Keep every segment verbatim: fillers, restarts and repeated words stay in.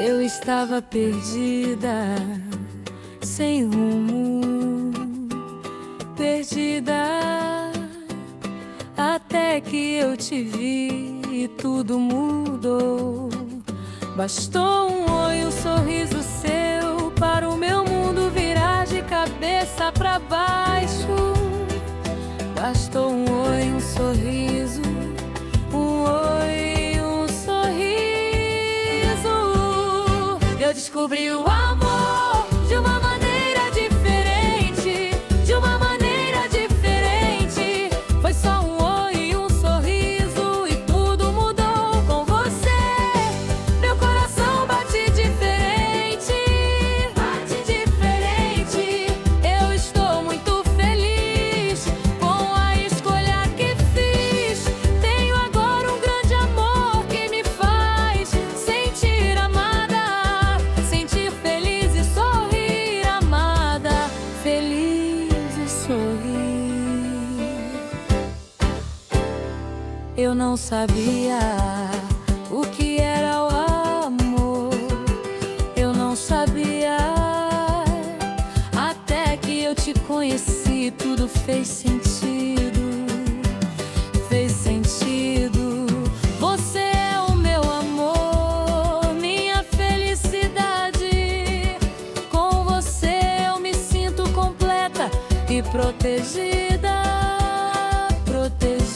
Eu estava perdida, sem rumo, perdida, até que eu te vi e tudo mudou. Bastou um oi, um sorriso seu para o meu mundo virar de cabeça pra baixo. Bastou um oi, um sorriso, um oi, um sorriso. Eu descobri o amor de uma maneira diferente, de uma maneira diferente. Foi só um oi e um sorriso e tudo mudou com você. Meu coração bate diferente, bate diferente. Eu estou muito feliz com a escolha que fiz. Tenho agora um grande amor que me faz sentir amada, sentir feliz e sorrir amada, feliz e sorrir. Eu não sabia o que era o amor, eu não sabia, até que eu te conheci, tudo fez sentido, fez sentido. Você é o meu amor, minha felicidade. Com você eu me sinto completa e protegida, protegida.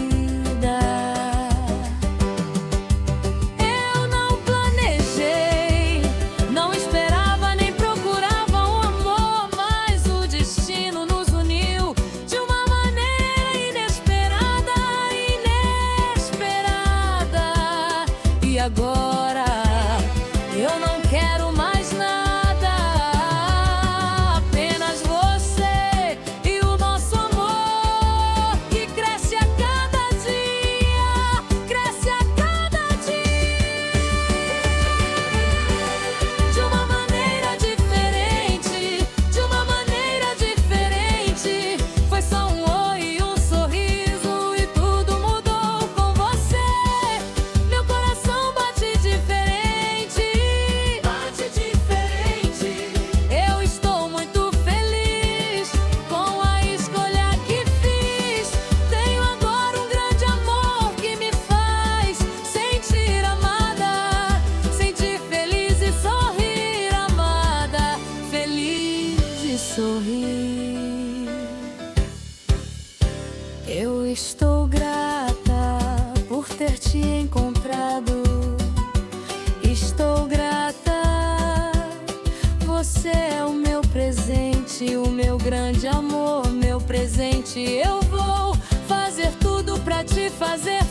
Eu não planejei, não esperava nem procurava um amor, mas o destino nos uniu de uma maneira inesperada, inesperada. E agora eu não quero mais nada, apenas você e o nosso amor que cresce a cada dia, cresce a cada dia. De uma maneira diferente, de uma maneira diferente. Foi só um oi e um sorriso e tudo mudou com você. Meu coração bate diferente, bate diferente. Eu estou muito feliz com a escolha que fiz. Tenho agora um grande amor que me faz sentir amada, sentir feliz e sorrir amada, feliz e sorrir. Eu estou grata por ter te encontrado. Estou grata, você é o meu presente, o meu grande amor, meu presente. Eu vou fazer tudo pra te fazer